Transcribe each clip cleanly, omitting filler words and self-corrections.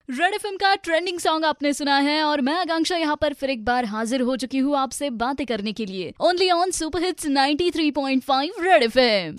Red FM का trending song आपने सुना है और मैं आकांक्षा यहाँ पर फिर एक बार हाजिर हो चुकी हूँ आपसे बातें करने के लिए only on super hits 93.5 Red FM.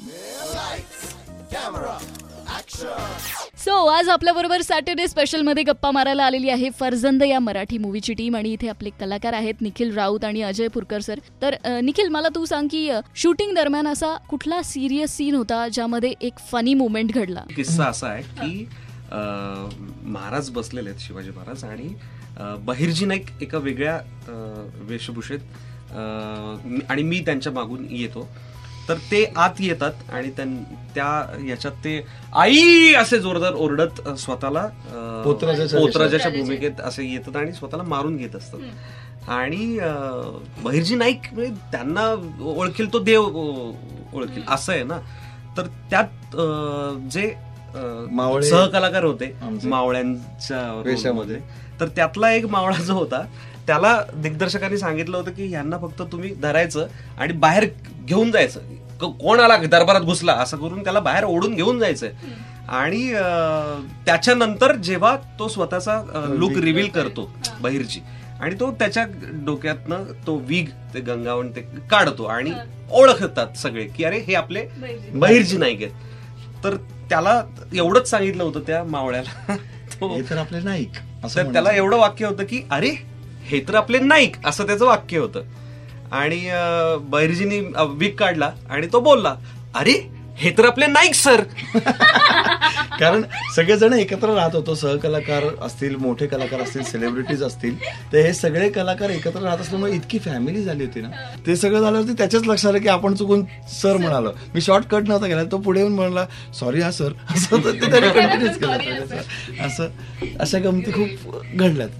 So आज आपल्या बरोबर सॅटर्डे स्पेशल मध्ये गप्पा मारायला आलेली आहे फरजंद या मराठी मूवीची टीम आणि इथे आपले कलाकार आहेत निखिल राऊत आणि अजय पुरकर सर. तर निखिल मला तू सांग की शूटिंग दरम्यान असा कुठला सिरियस सीन होता ज्यामध्ये एक फनी मोमेंट घडला? किस्सा असा आहे की महाराज बसलेले आहेत शिवाजी महाराज आणि बहिर्जी नाईक एका वेगळ्या वेशभूषेत आणि मी त्यांच्या मागून येतो. तर ते आत येतात आणि त्या याच्यात ते आई असे जोरदार ओरडत स्वतःला पोतराजाच्या भूमिकेत असे येतात आणि स्वतःला मारून घेत असतात. आणि बहिर्जी नाईक त्यांना ओळखेल तो देव ओळखेल असं आहे ना. तर त्यात जे सहकलाकार होते मावळ्यांच्या वेशामध्ये, तर त्यातला एक मावळा जो होता त्याला दिग्दर्शकांनी सांगितलं होतं की ह्यांना फक्त तुम्ही धरायचं आणि बाहेर घेऊन जायचं, कोण आला दरबारात घुसला असं करून त्याला बाहेर ओढून घेऊन जायचंय. आणि त्याच्यानंतर जेव्हा तो स्वतःचा लुक रिव्हील करतो बहिर्जी आणि तो त्याच्या डोक्यातनं तो विग ते गंगावण ते काढतो आणि ओळखतात सगळे की अरे हे आपले बहिर्जी नाईक आहेत. तर त्याला एवढंच सांगितलं होतं त्या मावळ्याला हे तर आपले नाईक, तर त्याला एवढं वाक्य होतं की अरे हे तर आपले नाईक असं त्याचं वाक्य होतं. आणि बहिर्जीनी विग काढला आणि तो बोलला अरे हे तर आपले नाईक सर. कारण सगळेजण एकत्र राहत होतो, सहकलाकार असतील, मोठे कलाकार असतील, सेलिब्रिटीज असतील, तर हे सगळे कलाकार एकत्र राहत असल्यामुळे इतकी फॅमिली झाली होती ना. ते सगळं झाल्यावरती त्याच्याच लक्षात आलं की आपण चुकून सर म्हणालो. मी शॉर्टकट नव्हता गेला, तो पुढे येऊन म्हणला सॉरी हा सर, असं ते त्याने कंटिन्यूच केलं. असं अशा गमती खूप घडल्यात.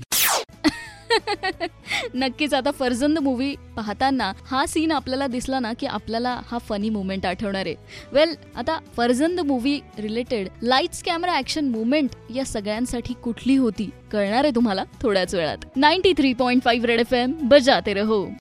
नक्कीच. आता फरजंद मूवी पाहताना हा सीन आपल्याला दिसला ना की आपल्याला हा फनी मोमेंट आठवणार आहे. वेल, आता Farzand movie related lights camera action movement या सगळ्यांसाठी कुठली होती कळणार आहे तुम्हाला थोड्याच वेळात. 93.5 रेड एफएम बजाते रहो.